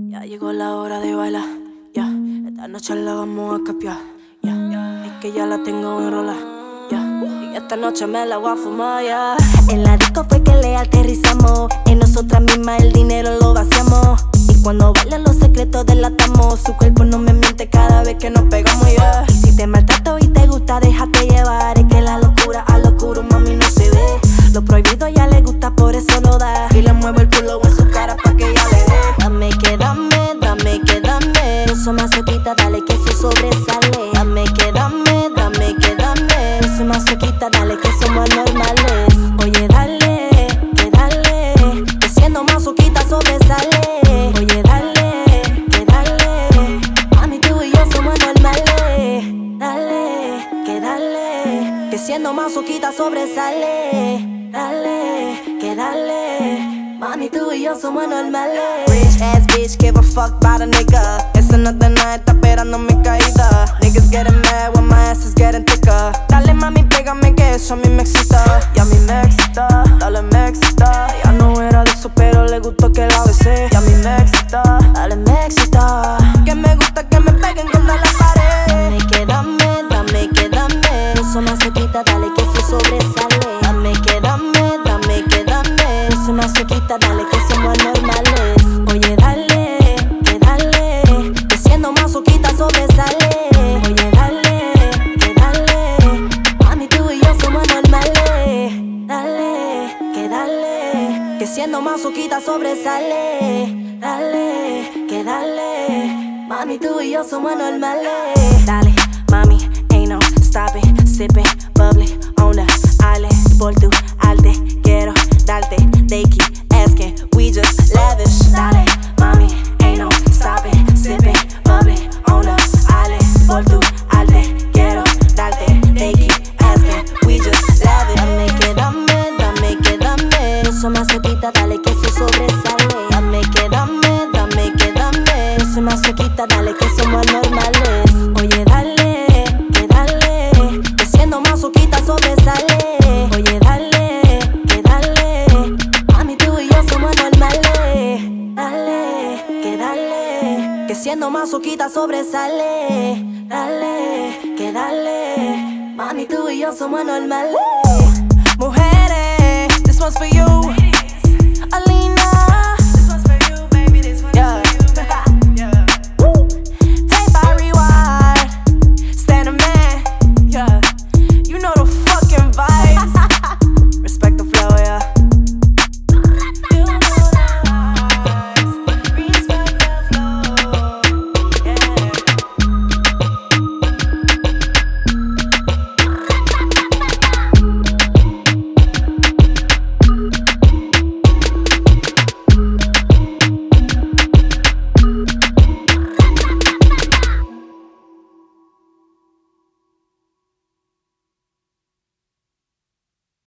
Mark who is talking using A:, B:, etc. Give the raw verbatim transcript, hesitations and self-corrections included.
A: Ya llegó la hora de bailar, ya. Yeah. Esta noche la vamos a capiar, ya. Yeah. Es que ya la tengo enrolada, ya. Yeah. Y esta noche me la voy a fumar, ya. Yeah.
B: En la disco fue que le aterrizamos. En nosotras mismas el dinero lo vaciamos. Y cuando baila los secretos delatamos. Su cuerpo no me miente cada vez que nos pegamos, ya. Yeah. Y si te maltrato y te gusta, déjate llevar. Es que la locura a locura, mami, no se ve. Lo prohibido ya le gusta, por eso lo da. Y le muevo el culo en su cara pa' que ella le dé. Dame que dame, dame que dame. No soy masoquita, dale que eso sobresale. Dame que dame, dame que dame. No soy masoquita, dale que somos normales. Oye, dale, que dale. Que siendo masoquita sobresale. Oye, dale, que dale. Mami, tú y yo somos normales. Dale, que dale. Que siendo masoquita sobresale. Dale, que dale. Mami, tú y yo somos normales.
A: Rich ass bitch, give a fuck about a nigga. Esa no es de nada, está esperando mi caída. Niggas getting mad when my ass is getting thicker. Dale mami, pégame que eso a mí me excita. Y a mí me excita, dale me excita. Ya no era de eso pero le gustó que la besé. Y a mí me excita, dale me excita. Que me gusta que me peguen contra la pared.
B: Dame que dame, dame que dame. No soy masoquita, dale que eso sobresale. Dame que dame, dame que dame. No soy masoquita, dale que somos normales. Oye, dale, que dale. Que siendo masoquita sobresale. Oye, dale, que dale. Mami, tú y yo somos normales. Dale, que dale.
A: Que siendo masoquita sobresale.
B: Dale, que dale.
A: Mami, tú y yo somos normales.
B: Dale, mami, ain't no stopping. Sipping, bubbly, on the island. Por tu arte, quiero darte. They keep asking, we just lavish. Dale, mami, ain't no stopping. Sipping, bubbly, on the island. Por tu arte, quiero darte. They keep asking, we just lavish. Dame que dame, dame que dame. No soy masoquita, dale que eso sobresale. Dame que dame, dame que dame. No soy masoquita, dale que somos normales. Oye, dale, que dale. Que siendo masoquita sobresale. Oye, dale, que dale. Mami, tú y yo somos normales. Dale, que dale.
A: Que siendo masoquita sobresale.
B: Dale, que dale.
A: Mami, tú y yo somos normales. Mujeres, this one's for you.